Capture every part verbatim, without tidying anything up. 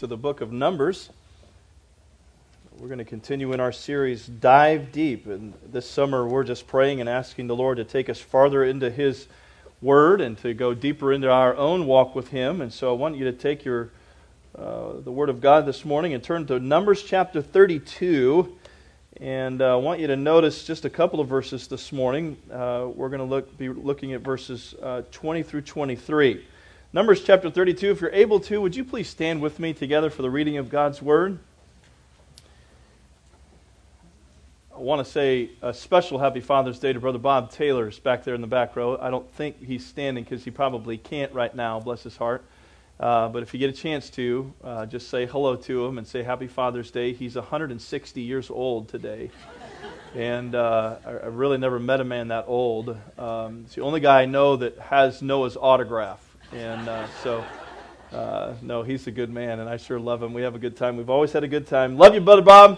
to the book of Numbers. We're going to continue in our series, Dive Deep. And this summer we're just praying and asking the Lord to take us farther into His Word and to go deeper into our own walk with Him. And so I want you to take your uh, the Word of God this morning and turn to Numbers chapter thirty-two. And uh, I want you to notice just a couple of verses this morning. Uh, we're going to look be looking at verses uh, twenty through twenty-three. Numbers chapter thirty-two, if you're able to, would you please stand with me together for the reading of God's Word? I want to say a special Happy Father's Day to Brother Bob Taylor, who's back there in the back row. I don't think he's standing because he probably can't right now, bless his heart. Uh, but if you get a chance to, uh, just say hello to him and say Happy Father's Day. He's one hundred sixty years old today. And uh, I, I really never met a man that old. Um, it's the only guy I know that has Noah's autograph. And uh, so, uh, no, he's a good man, and I sure love him. We have a good time. We've always had a good time. Love you, Brother Bob.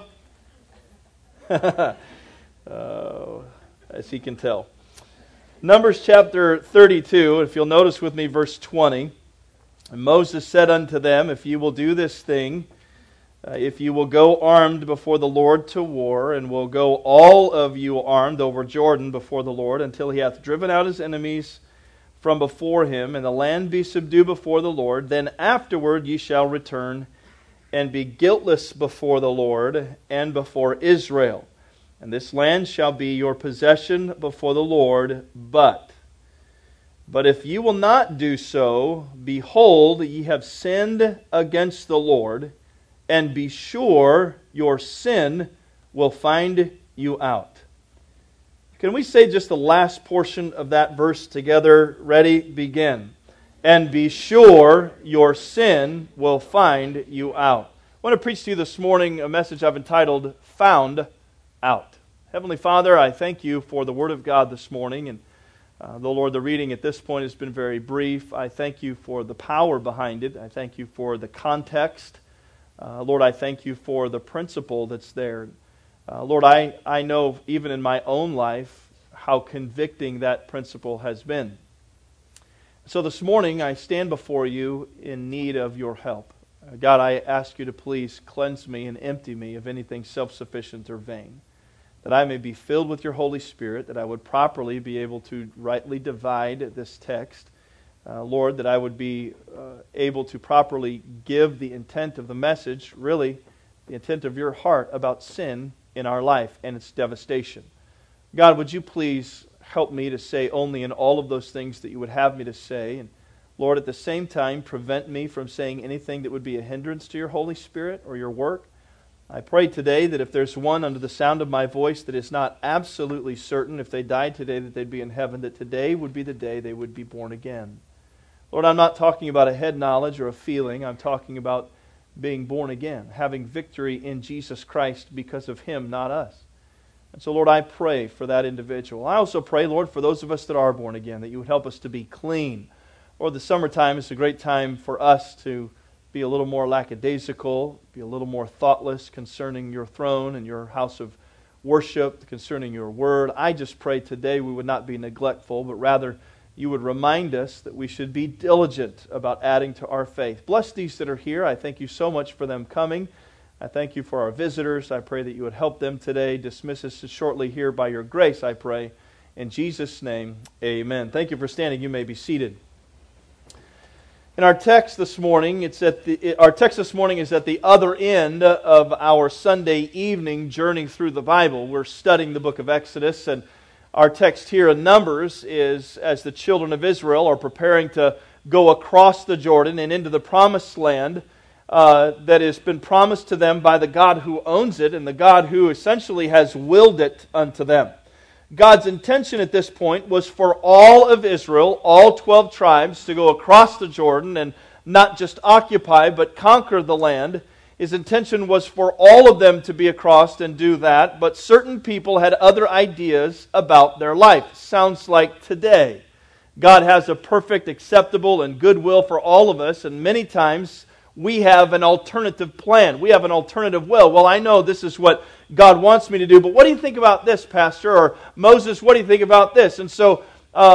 uh, as he can tell. Numbers chapter thirty-two, if you'll notice with me verse twenty. And Moses said unto them, if you will do this thing, uh, if you will go armed before the Lord to war, and will go all of you armed over Jordan before the Lord, until he hath driven out his enemies from before him, and the land be subdued before the Lord, then afterward ye shall return and be guiltless before the Lord and before Israel. And this land shall be your possession before the Lord, but But if you will not do so, behold, ye have sinned against the Lord, and be sure your sin will find you out. Can we say just the last portion of that verse together? Ready? Begin. And be sure your sin will find you out. I want to preach to you this morning a message I've entitled, Found Out. Heavenly Father, I thank you for the Word of God this morning, and Uh, though, Lord, the reading at this point has been very brief, I thank you for the power behind it. I thank you for the context. Uh, Lord, I thank you for the principle that's there. Uh, Lord, I, I know even in my own life how convicting that principle has been. So this morning I stand before you in need of your help. Uh, God, I ask you to please cleanse me and empty me of anything self-sufficient or vain, that I may be filled with your Holy Spirit, that I would properly be able to rightly divide this text. Uh, Lord, that I would be uh, able to properly give the intent of the message, really the intent of your heart about sin in our life and its devastation. God, would you please help me to say only in all of those things that you would have me to say, and Lord, at the same time, prevent me from saying anything that would be a hindrance to your Holy Spirit or your work. I pray today that if there's one under the sound of my voice that is not absolutely certain, if they died today, that they'd be in heaven, that today would be the day they would be born again. Lord, I'm not talking about a head knowledge or a feeling. I'm talking about being born again, having victory in Jesus Christ because of Him, not us. And so, Lord, I pray for that individual. I also pray, Lord, for those of us that are born again, that you would help us to be clean. Lord, the summertime is a great time for us to be a little more lackadaisical, be a little more thoughtless concerning your throne and your house of worship, concerning your word. I just pray today we would not be neglectful, but rather you would remind us that we should be diligent about adding to our faith. Bless these that are here. I thank you so much for them coming. I thank you for our visitors. I pray that you would help them today. Dismiss us shortly here by your grace, I pray. In Jesus' name, amen. Thank you for standing. You may be seated. In our text this morning, it's at the our text this morning is at the other end of our Sunday evening journey through the Bible. We're studying the book of Exodus, and our text here in Numbers is as the children of Israel are preparing to go across the Jordan and into the promised land uh, that has been promised to them by the God who owns it and the God who essentially has willed it unto them. God's intention at this point was for all of Israel, all twelve tribes, to go across the Jordan and not just occupy, but conquer the land. His intention was for all of them to be across and do that, but certain people had other ideas about their life. Sounds like today. God has a perfect, acceptable, and good will for all of us, and many times we have an alternative plan. We have an alternative will. Well, I know this is what God wants me to do, but what do you think about this, Pastor? Or Moses, what do you think about this? And so uh,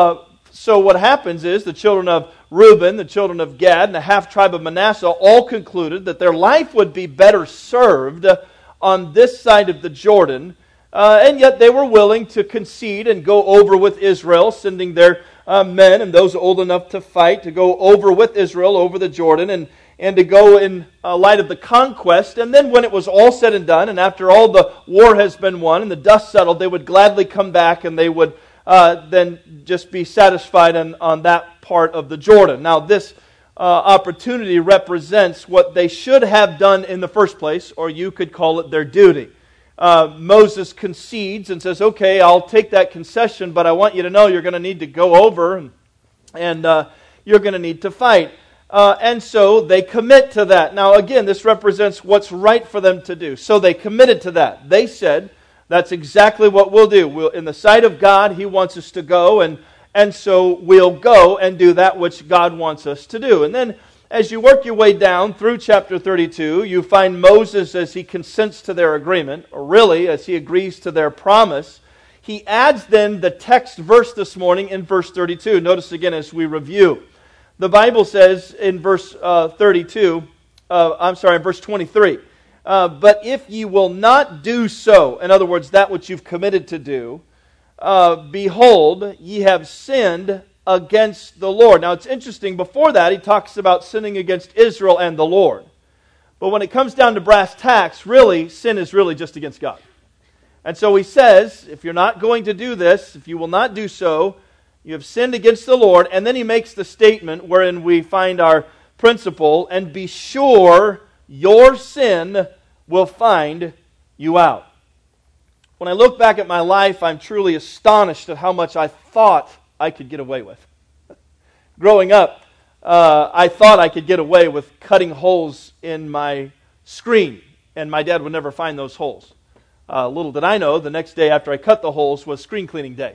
so what happens is the children of Reuben, the children of Gad, and the half-tribe of Manasseh all concluded that their life would be better served on this side of the Jordan, uh, and yet they were willing to concede and go over with Israel, sending their uh, men and those old enough to fight to go over with Israel over the Jordan and, and to go in uh, light of the conquest. And then when it was all said and done, and after all the war has been won and the dust settled, they would gladly come back and they would uh, then just be satisfied on, on that part of the Jordan. Now this uh, opportunity represents what they should have done in the first place, or you could call it their duty. Uh, Moses concedes and says, okay, I'll take that concession, but I want you to know you're going to need to go over and, and uh, you're going to need to fight. Uh, and so they commit to that. Now again, this represents what's right for them to do. So they committed to that. They said, that's exactly what we'll do. We'll, in the sight of God, He wants us to go, and, and so we'll go and do that which God wants us to do. And then as you work your way down through chapter thirty-two, you find Moses as he consents to their agreement, or really as he agrees to their promise. He adds then the text verse this morning in verse thirty-two. Notice again as we review. The Bible says in verse uh, thirty-two, uh, I'm sorry, in verse twenty-three, uh, but if ye will not do so, in other words, that which you've committed to do, uh, behold, ye have sinned against the Lord. Now it's interesting, before that he talks about sinning against Israel and the Lord. But when it comes down to brass tacks, really, sin is really just against God. And so he says, if you're not going to do this, if you will not do so, you have sinned against the Lord. And then he makes the statement wherein we find our principle, and be sure your sin will find you out. When I look back at my life, I'm truly astonished at how much I thought I could get away with. Growing up, uh, I thought I could get away with cutting holes in my screen, and my dad would never find those holes. Uh, little did I know, the next day after I cut the holes was screen cleaning day.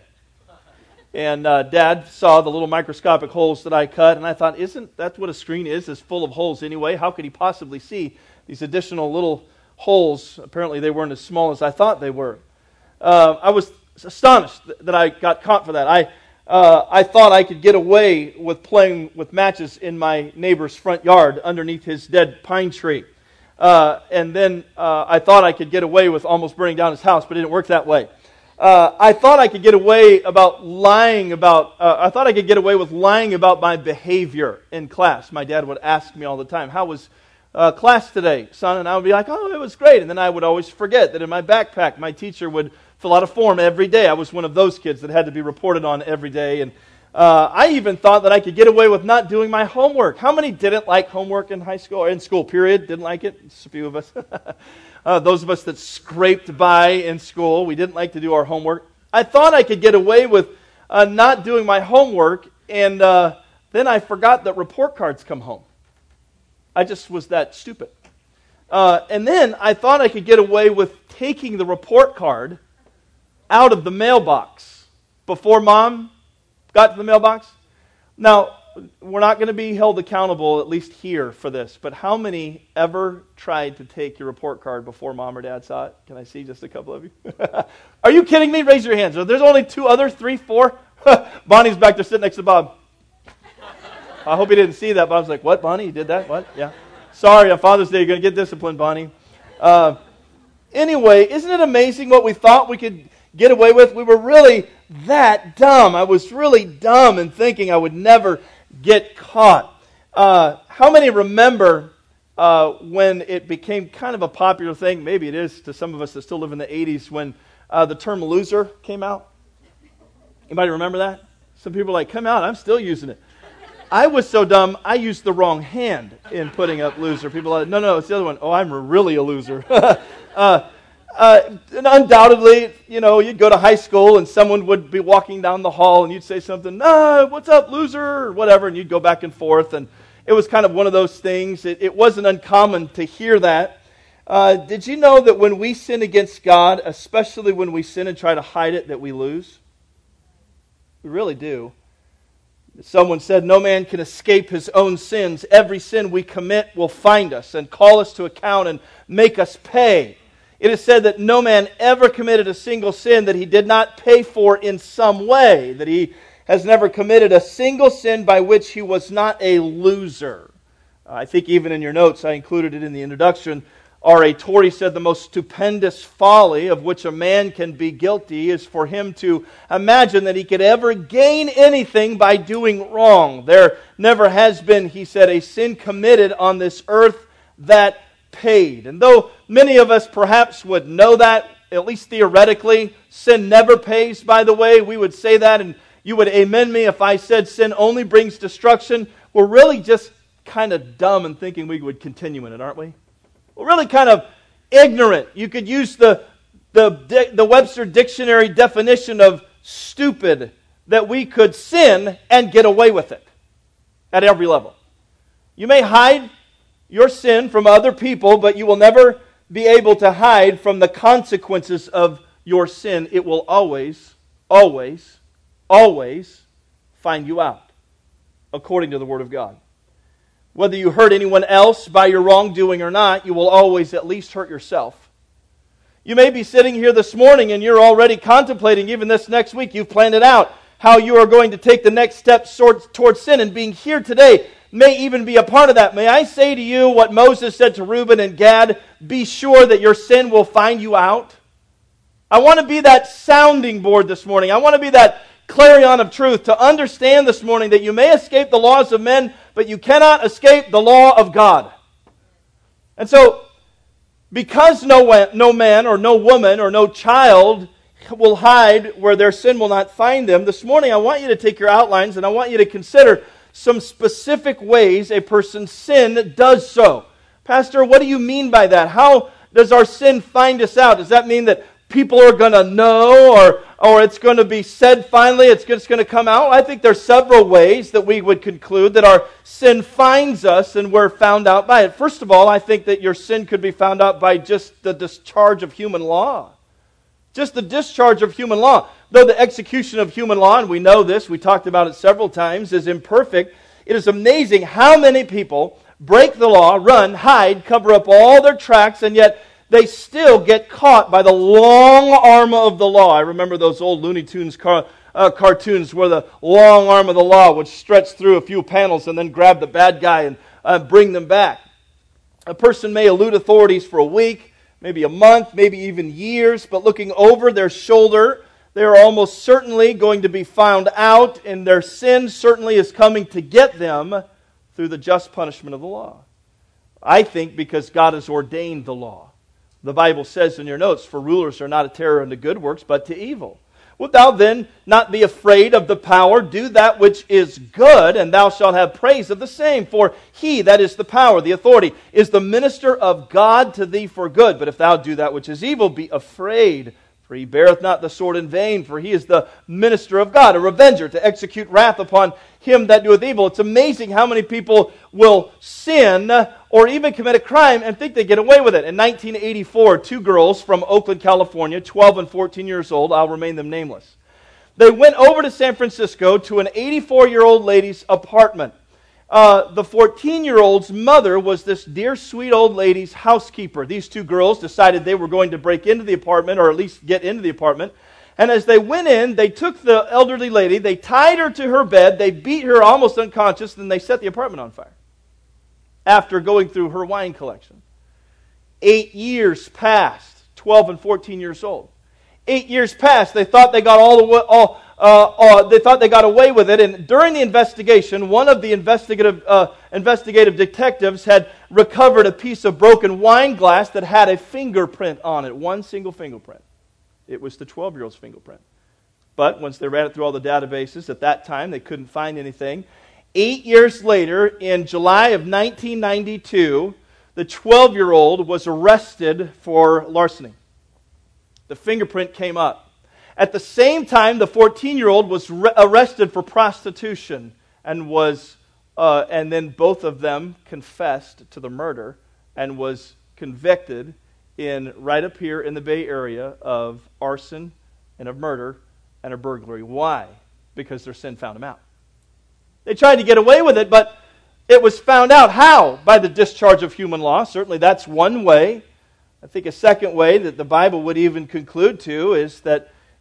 And uh, Dad saw the little microscopic holes that I cut, and I thought, isn't that what a screen is, is full of holes anyway? How could he possibly see these additional little holes? Apparently they weren't as small as I thought they were. Uh, I was astonished that I got caught for that. I uh, I thought I could get away with playing with matches in my neighbor's front yard underneath his dead pine tree. Uh, and then uh, I thought I could get away with almost burning down his house, but it didn't work that way. Uh, I thought I could get away about lying about, uh, I thought I could get away with lying about my behavior in class. My dad would ask me all the time, how was uh, class today, son? And I would be like, oh, it was great. And then I would always forget that in my backpack, my teacher would fill out a form every day. I was one of those kids that had to be reported on every day. And uh, I even thought that I could get away with not doing my homework. How many didn't like homework in high school, or in school, period? Didn't like it? Just a few of us. Uh, those of us that scraped by in school, we didn't like to do our homework. I thought I could get away with uh, not doing my homework, and uh, then I forgot that report cards come home. I just was that stupid. Uh, and then I thought I could get away with taking the report card out of the mailbox before Mom got to the mailbox. Now, we're not going to be held accountable, at least here, for this, but how many ever tried to take your report card before Mom or Dad saw it? Can I see just a couple of you? Are you kidding me? Raise your hands. There's only two others, three, four. Bonnie's back there sitting next to Bob. I hope he didn't see that. Bob's like, what, Bonnie? You did that? What? Yeah. Sorry, on Father's Day, you're going to get disciplined, Bonnie. Uh, anyway, isn't it amazing what we thought we could get away with? We were really that dumb. I was really dumb in thinking I would never get caught. Uh, how many remember uh, when it became kind of a popular thing, maybe it is to some of us that still live in the eighties, when uh, the term loser came out? Anybody remember that? Some people are like, come out, I'm still using it. I was so dumb, I used the wrong hand in putting up loser. People are like, no, no, it's the other one. Oh, I'm really a loser. uh, Uh, and undoubtedly, you know, you'd go to high school and someone would be walking down the hall and you'd say something, ah, what's up, loser, or whatever, and you'd go back and forth. And it was kind of one of those things. It, it wasn't uncommon to hear that. Uh, did you know that when we sin against God, especially when we sin and try to hide it, that we lose? We really do. Someone said, no man can escape his own sins. Every sin we commit will find us and call us to account and make us pay. It is said that no man ever committed a single sin that he did not pay for in some way, that he has never committed a single sin by which he was not a loser. I think even in your notes, I included it in the introduction. R A Torrey said the most stupendous folly of which a man can be guilty is for him to imagine that he could ever gain anything by doing wrong. There never has been, he said, a sin committed on this earth that paid. And though many of us perhaps would know that, at least theoretically, sin never pays, by the way, we would say that, and you would amen me if I said sin only brings destruction. We're really just kind of dumb in thinking we would continue in it, aren't we? We're really kind of ignorant. You could use the, the, the Webster Dictionary definition of stupid, that we could sin and get away with it at every level. You may hide your sin from other people, but you will never be able to hide from the consequences of your sin. It will always, always, always find you out, according to the Word of God. Whether you hurt anyone else by your wrongdoing or not, you will always at least hurt yourself. You may be sitting here this morning and you're already contemplating, even this next week, you've planned it out, how you are going to take the next step towards sin. And being here today may even be a part of that. May I say to you what Moses said to Reuben and Gad, be sure that your sin will find you out. I want to be that sounding board this morning. I want to be that clarion of truth, to understand this morning that you may escape the laws of men, but you cannot escape the law of God. And so, because no, no man or no woman or no child will hide where their sin will not find them, this morning I want you to take your outlines and I want you to consider some specific ways a person's sin does so. Pastor, what do you mean by that? How does our sin find us out? Does that mean that people are going to know, or or it's going to be said finally, it's just going to come out? I think there's several ways that we would conclude that our sin finds us and we're found out by it. First of all, I think that your sin could be found out by just the discharge of human law. Just the discharge of human law. Though the execution of human law, and we know this, we talked about it several times, is imperfect, it is amazing how many people break the law, run, hide, cover up all their tracks, and yet they still get caught by the long arm of the law. I remember those old Looney Tunes car, uh, cartoons where the long arm of the law would stretch through a few panels and then grab the bad guy and uh, bring them back. A person may elude authorities for a week, maybe a month, maybe even years, but looking over their shoulder, they are almost certainly going to be found out, and their sin certainly is coming to get them through the just punishment of the law. I think because God has ordained the law. The Bible says in your notes, for rulers are not a terror unto good works, but to evil. Wilt thou then not be afraid of the power? Do that which is good, and thou shalt have praise of the same. For he, that is the power, the authority, is the minister of God to thee for good. But if thou do that which is evil, be afraid. For he beareth not the sword in vain, for he is the minister of God, a revenger, to execute wrath upon him that doeth evil. It's amazing how many people will sin or even commit a crime and think they get away with it. In nineteen eighty-four, two girls from Oakland, California, twelve and fourteen years old, I'll remain them nameless, they went over to San Francisco to an eighty-four-year-old lady's apartment. Uh, the fourteen-year-old's mother was this dear, sweet old lady's housekeeper. These two girls decided they were going to break into the apartment, or at least get into the apartment. And as they went in, they took the elderly lady, they tied her to her bed, they beat her almost unconscious, and they set the apartment on fire after going through her wine collection. Eight years passed, twelve and fourteen years old. Eight years passed, they thought they got all the way, all, uh, uh, they thought they got away with it, and during the investigation, one of the investigative uh, investigative detectives had recovered a piece of broken wine glass that had a fingerprint on it, one single fingerprint. It was the twelve-year-old's fingerprint. But once they ran it through all the databases, at that time they couldn't find anything. Eight years later, in July of nineteen ninety-two, the twelve-year-old was arrested for larceny. The fingerprint came up. At the same time, the fourteen-year-old was re- arrested for prostitution, and was, uh, and then both of them confessed to the murder and was convicted in right up here in the Bay Area of arson and of murder and of burglary. Why? Because their sin found them out. They tried to get away with it, but it was found out. How? By the discharge of human law. Certainly that's one way. I think a second way that the Bible would even conclude to is that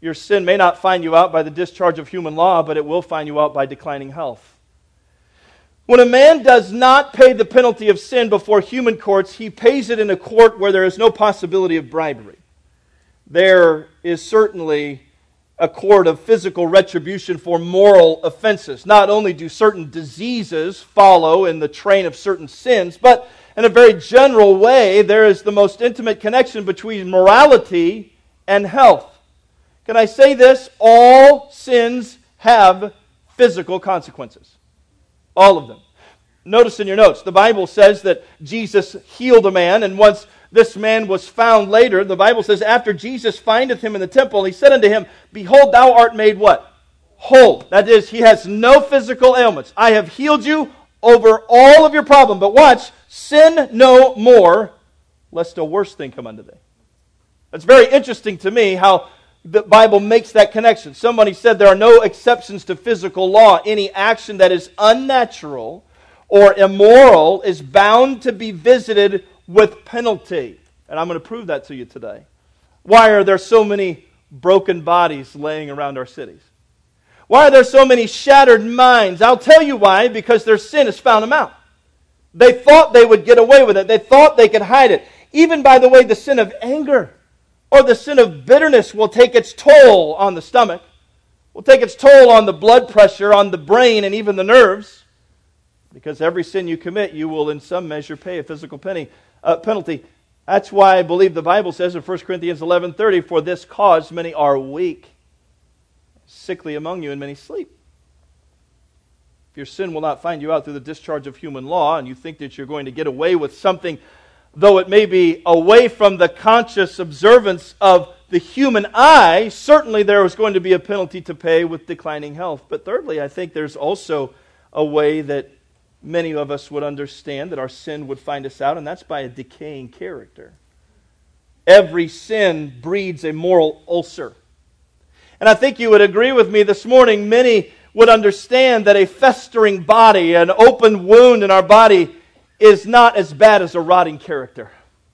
Your sin may not find you out by the discharge of human law, but it will find you out by declining health. When a man does not pay the penalty of sin before human courts, he pays it in a court where there is no possibility of bribery. There is certainly a court of physical retribution for moral offenses. Not only do certain diseases follow in the train of certain sins, but in a very general way, there is the most intimate connection between morality and health. Can I say this? All sins have physical consequences. All of them. Notice in your notes, the Bible says that Jesus healed a man, and once this man was found later, the Bible says, after Jesus findeth him in the temple, he said unto him, Behold, thou art made what? Whole. That is, he has no physical ailments. I have healed you over all of your problem. But watch, sin no more, lest a worse thing come unto thee. It's very interesting to me how the Bible makes that connection. Somebody said there are no exceptions to physical law. Any action that is unnatural or immoral is bound to be visited with penalty. And I'm going to prove that to you today. Why are there so many broken bodies laying around our cities? Why are there so many shattered minds? I'll tell you why. Because their sin has found them out. They thought they would get away with it. They thought they could hide it. Even, by the way, the sin of anger or the sin of bitterness will take its toll on the stomach, will take its toll on the blood pressure, on the brain, and even the nerves. Because every sin you commit, you will in some measure pay a physical penny, uh, penalty. That's why I believe the Bible says in First Corinthians eleven thirty, For this cause many are weak, sickly among you, and many sleep. If your sin will not find you out through the discharge of human law, and you think that you're going to get away with something, though it may be away from the conscious observance of the human eye, certainly there is going to be a penalty to pay with declining health. But thirdly, I think there's also a way that many of us would understand that our sin would find us out, and that's by a decaying character. Every sin breeds a moral ulcer. And I think you would agree with me this morning, many would understand that a festering body, an open wound in our body, is not as bad as a rotting character.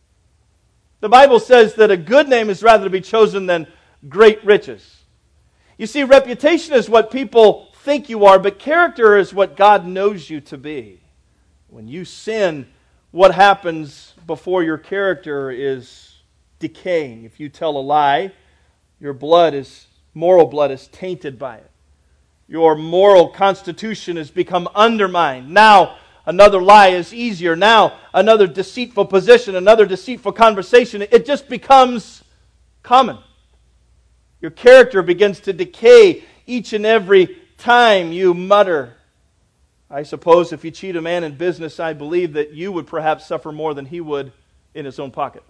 The Bible says that a good name is rather to be chosen than great riches. You see, reputation is what people think you are, but character is what God knows you to be. When you sin, what happens before your character is decaying. If you tell a lie, your blood is, moral blood is tainted by it. Your moral constitution has become undermined. Now, another lie is easier. Now, another deceitful position, another deceitful conversation, it just becomes common. Your character begins to decay each and every time you mutter. I suppose if you cheat a man in business, I believe that you would perhaps suffer more than he would in his own pocket.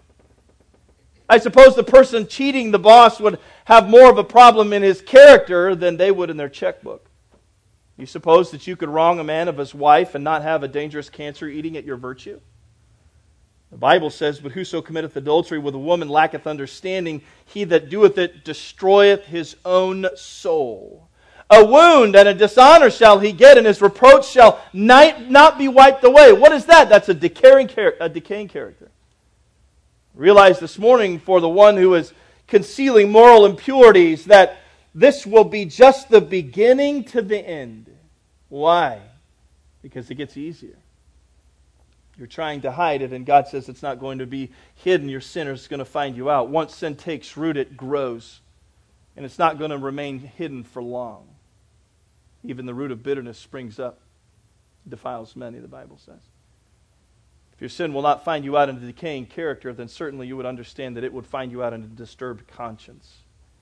I suppose the person cheating the boss would have more of a problem in his character than they would in their checkbook. You suppose that you could wrong a man of his wife and not have a dangerous cancer eating at your virtue? The Bible says, But whoso committeth adultery with a woman lacketh understanding. He that doeth it destroyeth his own soul. A wound and a dishonor shall he get, and his reproach shall not be wiped away. What is that? That's a decaying, a decaying character. Realize this morning, for the one who is concealing moral impurities, that this will be just the beginning to the end. Why? Because it gets easier. You're trying to hide it, and God says it's not going to be hidden. Your sin is going to find you out. Once sin takes root, it grows, and it's not going to remain hidden for long. Even the root of bitterness springs up, defiles many, the Bible says. If your sin will not find you out in a decaying character, then certainly you would understand that it would find you out in a disturbed conscience.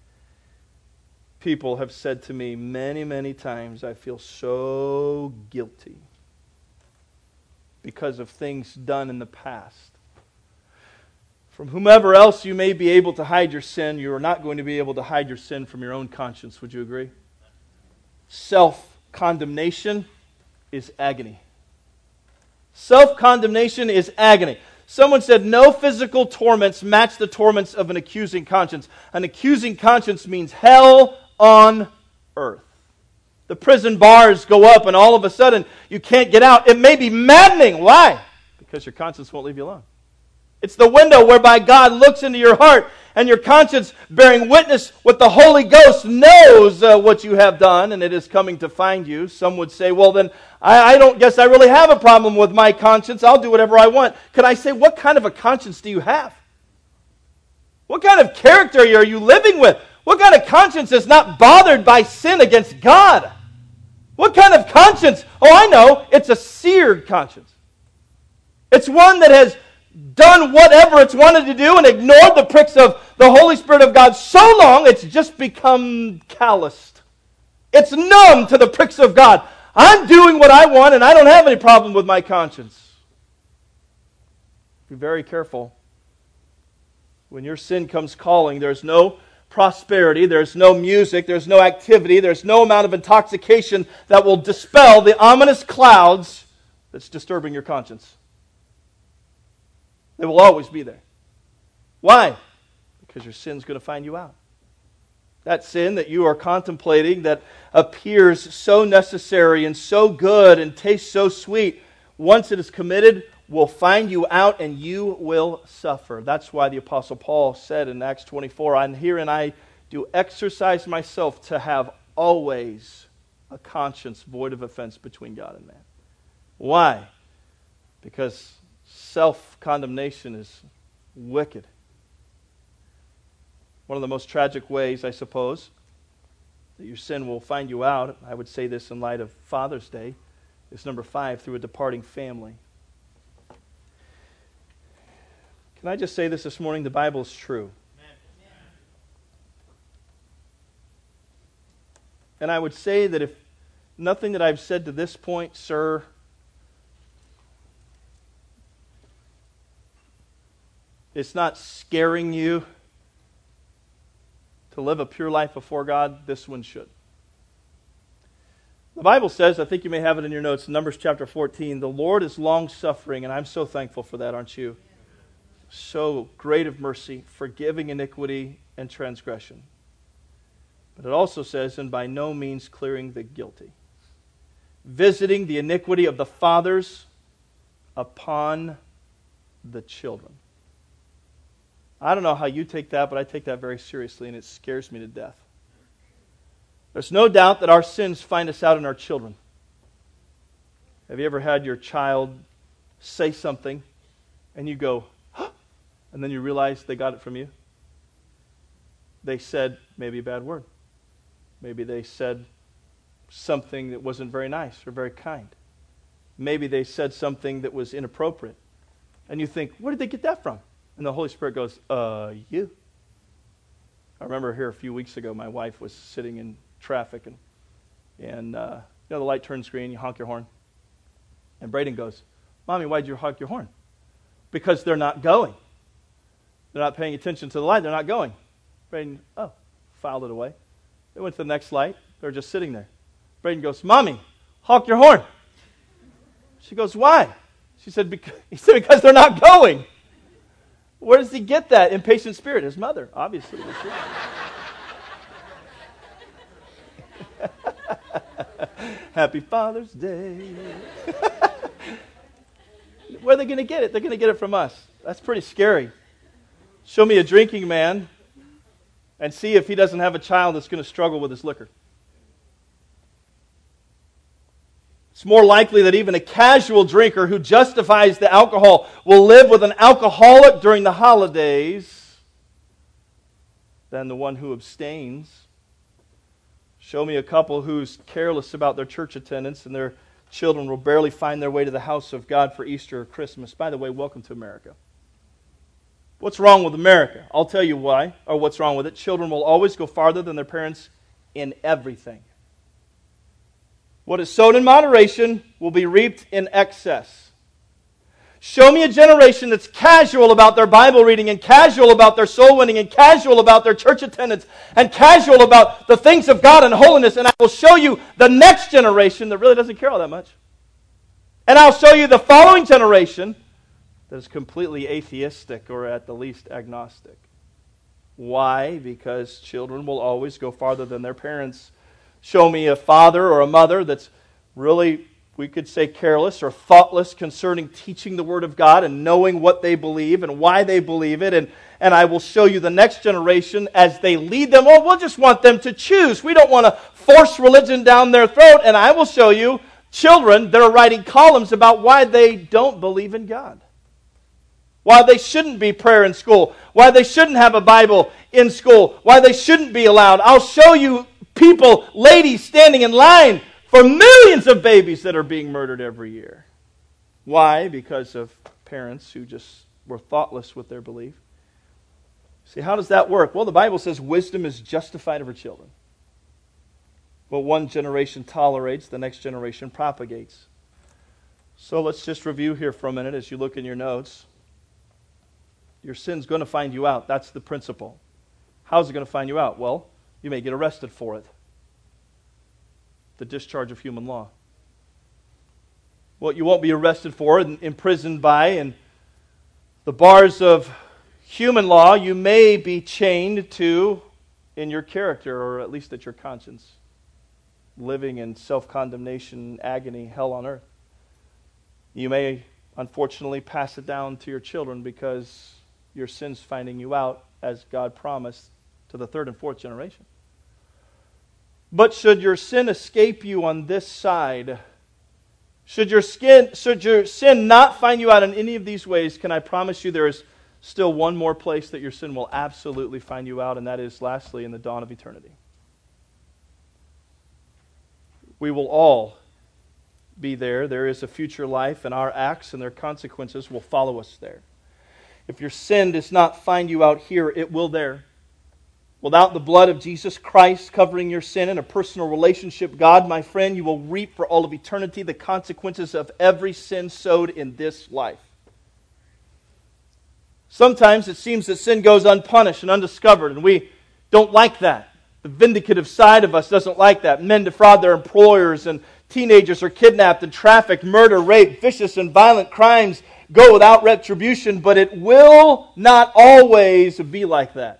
People have said to me many, many times, I feel so guilty because of things done in the past. From whomever else you may be able to hide your sin, you are not going to be able to hide your sin from your own conscience. Would you agree? Self-condemnation is agony. Self-condemnation is agony. Someone said, no physical torments match the torments of an accusing conscience. An accusing conscience means hell on earth. The prison bars go up and all of a sudden you can't get out. It may be maddening. Why? Because your conscience won't leave you alone. It's the window whereby God looks into your heart and your conscience bearing witness with the Holy Ghost knows uh, what you have done, and it is coming to find you. Some would say, well then, I, I don't guess I really have a problem with my conscience. I'll do whatever I want. Can I say, what kind of a conscience do you have? What kind of character are you living with? What kind of conscience is not bothered by sin against God? What kind of conscience? Oh, I know. It's a seared conscience. It's one that has done whatever it's wanted to do and ignored the pricks of the Holy Spirit of God so long it's just become calloused. It's numb to the pricks of God. I'm doing what I want and I don't have any problem with my conscience. Be very careful. When your sin comes calling, there's no prosperity, there's no music, there's no activity, there's no amount of intoxication that will dispel the ominous clouds that's disturbing your conscience. They will always be there. Why? Because your sin's going to find you out. That sin that you are contemplating that appears so necessary and so good and tastes so sweet, once it is committed, will find you out and you will suffer. That's why the Apostle Paul said in Acts twenty-four, "And herein I do exercise myself to have always a conscience void of offense between God and man." Why? Because self-condemnation is wicked. One of the most tragic ways, I suppose, that your sin will find you out, I would say this in light of Father's Day, is number five, through a departing family. Can I just say this this morning? The Bible is true. And I would say that if nothing that I've said to this point, sir, it's not scaring you to live a pure life before God, this one should. The Bible says, I think you may have it in your notes, in Numbers chapter fourteen, the Lord is long-suffering, and I'm so thankful for that, aren't you? So great of mercy, forgiving iniquity and transgression. But it also says, and by no means clearing the guilty, visiting the iniquity of the fathers upon the children. I don't know how you take that, but I take that very seriously, and it scares me to death. There's no doubt that our sins find us out in our children. Have you ever had your child say something, and you go, huh? And then you realize they got it from you? They said maybe a bad word. Maybe they said something that wasn't very nice or very kind. Maybe they said something that was inappropriate. And you think, where did they get that from? And the Holy Spirit goes, uh, you. I remember here a few weeks ago, my wife was sitting in traffic, and, and uh, you know, the light turns green, you honk your horn. And Braden goes, Mommy, why'd you honk your horn? Because they're not going. They're not paying attention to the light, they're not going. Braden, oh, filed it away. They went to the next light, they're just sitting there. Braden goes, Mommy, honk your horn. She goes, why? She said, because, he said, because they're not going. Where does he get that impatient spirit? His mother, obviously. Happy Father's Day. Where are they going to get it? They're going to get it from us. That's pretty scary. Show me a drinking man and see if he doesn't have a child that's going to struggle with his liquor. It's more likely that even a casual drinker who justifies the alcohol will live with an alcoholic during the holidays than the one who abstains. Show me a couple who's careless about their church attendance and their children will barely find their way to the house of God for Easter or Christmas. By the way, welcome to America. What's wrong with America? I'll tell you why, or what's wrong with it. Children will always go farther than their parents in everything. What is sown in moderation will be reaped in excess. Show me a generation that's casual about their Bible reading and casual about their soul winning and casual about their church attendance and casual about the things of God and holiness, and I will show you the next generation that really doesn't care all that much. And I'll show you the following generation that is completely atheistic or at the least agnostic. Why? Because children will always go farther than their parents. Show me a father or a mother that's really we could say careless or thoughtless concerning teaching the Word of God and knowing what they believe and why they believe it. And, and I will show you the next generation as they lead them. Oh, we'll just want them to choose. We don't want to force religion down their throat. And I will show you children that are writing columns about why they don't believe in God. Why they shouldn't be prayer in school. Why they shouldn't have a Bible in school. Why they shouldn't be allowed. I'll show you people, ladies standing in line for millions of babies that are being murdered every year. Why? Because of parents who just were thoughtless with their belief. See, how does that work? Well, the Bible says wisdom is justified of her children. What one generation tolerates, the next generation propagates. So let's just review here for a minute as you look in your notes. Your sin's going to find you out. That's the principle. How's it going to find you out? Well, you may get arrested for it. The discharge of human law. What you won't be arrested for and imprisoned by and the bars of human law, you may be chained to in your character, or at least at your conscience, living in self-condemnation, agony, hell on earth. You may, unfortunately, pass it down to your children because your sin's finding you out, as God promised, to the third and fourth generation. But should your sin escape you on this side, should your, skin, should your sin not find you out in any of these ways, can I promise you there is still one more place that your sin will absolutely find you out, and that is, lastly, in the dawn of eternity. We will all be there. There is a future life, and our acts and their consequences will follow us there. If your sin does not find you out here, it will there. Without the blood of Jesus Christ covering your sin and a personal relationship with God, my friend, you will reap for all of eternity the consequences of every sin sowed in this life. Sometimes it seems that sin goes unpunished and undiscovered, and we don't like that. The vindicative side of us doesn't like that. Men defraud their employers, and teenagers are kidnapped and trafficked, murder, rape, vicious and violent crimes go without retribution, but it will not always be like that.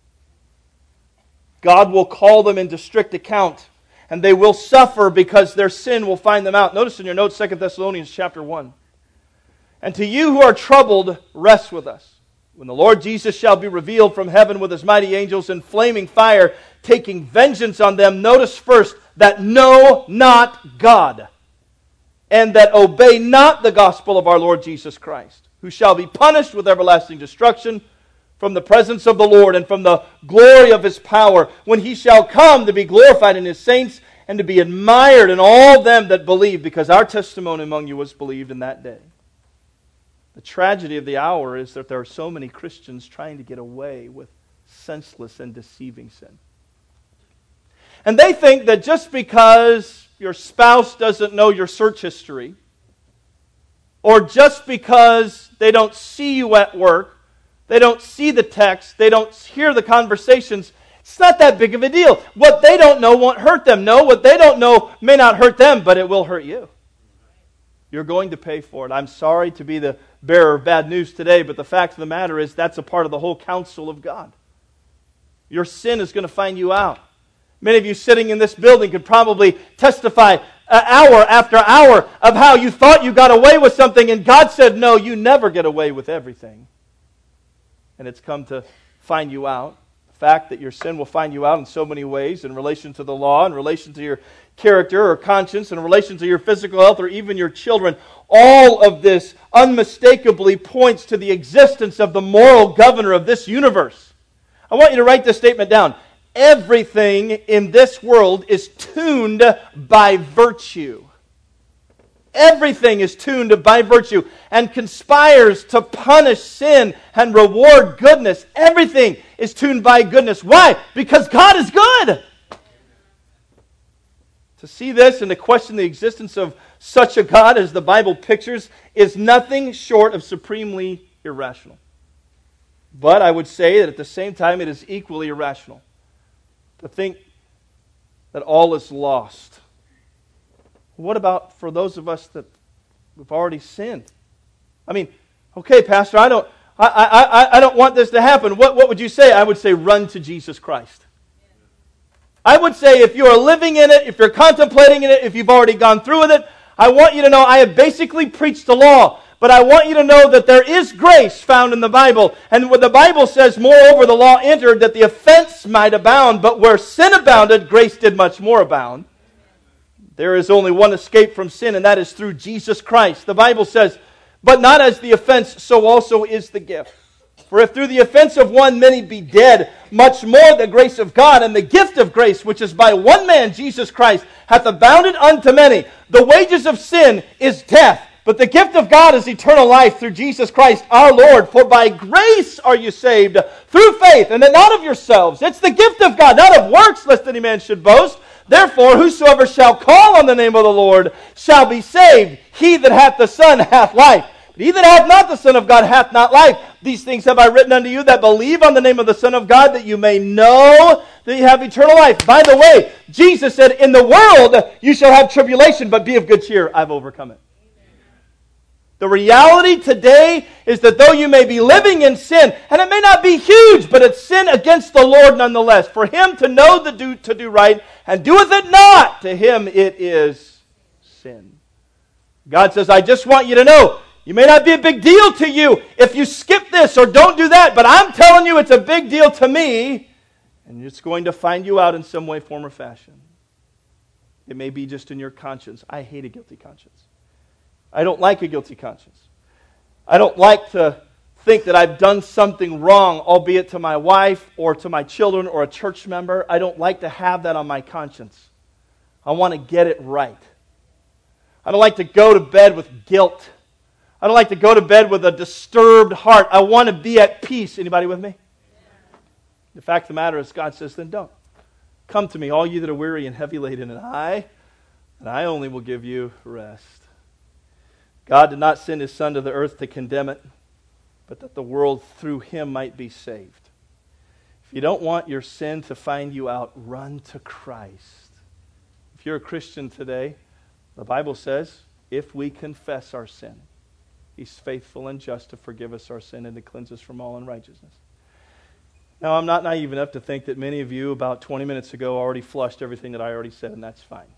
God will call them into strict account, and they will suffer because their sin will find them out. Notice in your notes, Second Thessalonians chapter one. And to you who are troubled, rest with us. When the Lord Jesus shall be revealed from heaven with his mighty angels in flaming fire, taking vengeance on them, notice first, that know not God, and that obey not the gospel of our Lord Jesus Christ, who shall be punished with everlasting destruction from the presence of the Lord and from the glory of his power, when he shall come to be glorified in his saints and to be admired in all them that believe, because our testimony among you was believed in that day. The tragedy of the hour is that there are so many Christians trying to get away with senseless and deceiving sin. And they think that just because your spouse doesn't know your search history, or just because they don't see you at work, they don't see the text, they don't hear the conversations, it's not that big of a deal. What they don't know won't hurt them. No, what they don't know may not hurt them, but it will hurt you. You're going to pay for it. I'm sorry to be the bearer of bad news today, but the fact of the matter is that's a part of the whole counsel of God. Your sin is going to find you out. Many of you sitting in this building could probably testify hour after hour of how you thought you got away with something, and God said, no, you never get away with everything. And it's come to find you out. The fact that your sin will find you out in so many ways, in relation to the law, in relation to your character or conscience, in relation to your physical health, or even your children. All of this unmistakably points to the existence of the moral governor of this universe. I want you to write this statement down. Everything in this world is tuned by virtue. Everything is tuned by virtue and conspires to punish sin and reward goodness. Everything is tuned by goodness. Why? Because God is good. To see this and to question the existence of such a God as the Bible pictures is nothing short of supremely irrational. But I would say that at the same time it is equally irrational to think that all is lost. What about for those of us that we've already sinned? I mean, okay, Pastor, I don't, I, I, I don't want this to happen. What, what would you say? I would say run to Jesus Christ. I would say if you are living in it, if you're contemplating in it, if you've already gone through with it, I want you to know I have basically preached the law, but I want you to know that there is grace found in the Bible. And what the Bible says, moreover, the law entered that the offense might abound, but where sin abounded, grace did much more abound. There is only one escape from sin, and that is through Jesus Christ. The Bible says, but not as the offense, so also is the gift. For if through the offense of one many be dead, much more the grace of God and the gift of grace, which is by one man, Jesus Christ, hath abounded unto many. The wages of sin is death, but the gift of God is eternal life through Jesus Christ our Lord. For by grace are you saved, through faith, and that not of yourselves. It's the gift of God, not of works, lest any man should boast. Therefore, whosoever shall call on the name of the Lord shall be saved. He that hath the Son hath life. But he that hath not the Son of God hath not life. These things have I written unto you that believe on the name of the Son of God, that you may know that you have eternal life. By the way, Jesus said, in the world you shall have tribulation, but be of good cheer. I've overcome it. The reality today is that though you may be living in sin, and it may not be huge, but it's sin against the Lord nonetheless. For him to know the do, to do right, and doeth it not, to him it is sin. God says, I just want you to know, you may not be a big deal to you if you skip this or don't do that, but I'm telling you it's a big deal to me, and it's going to find you out in some way, form, or fashion. It may be just in your conscience. I hate a guilty conscience. I don't like a guilty conscience. I don't like to think that I've done something wrong, albeit to my wife or to my children or a church member. I don't like to have that on my conscience. I want to get it right. I don't like to go to bed with guilt. I don't like to go to bed with a disturbed heart. I want to be at peace. Anybody with me? The fact of the matter is, God says, then don't. Come to me, all you that are weary and heavy laden, and I, and I only will give you rest. God did not send his Son to the earth to condemn it, but that the world through him might be saved. If you don't want your sin to find you out, run to Christ. If you're a Christian today, the Bible says, if we confess our sin, he's faithful and just to forgive us our sin and to cleanse us from all unrighteousness. Now, I'm not naive enough to think that many of you about twenty minutes ago already flushed everything that I already said, and that's fine.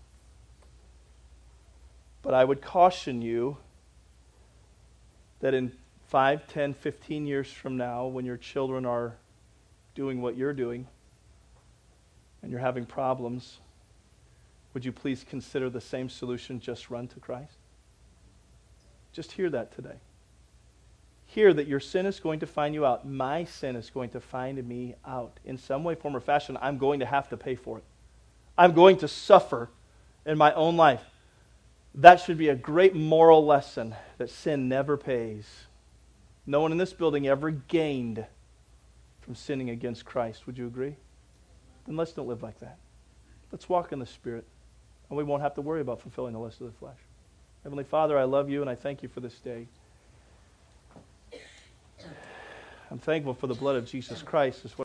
But I would caution you that in five, ten, fifteen years from now, when your children are doing what you're doing and you're having problems, would you please consider the same solution, just run to Christ? Just hear that today. Hear that your sin is going to find you out. My sin is going to find me out. In some way, form, or fashion, I'm going to have to pay for it. I'm going to suffer in my own life. That should be a great moral lesson, that sin never pays. No one in this building ever gained from sinning against Christ. Would you agree? Then let's don't live like that. Let's walk in the Spirit, and we won't have to worry about fulfilling the lust of the flesh. Heavenly Father, I love you, and I thank you for this day. I'm thankful for the blood of Jesus Christ.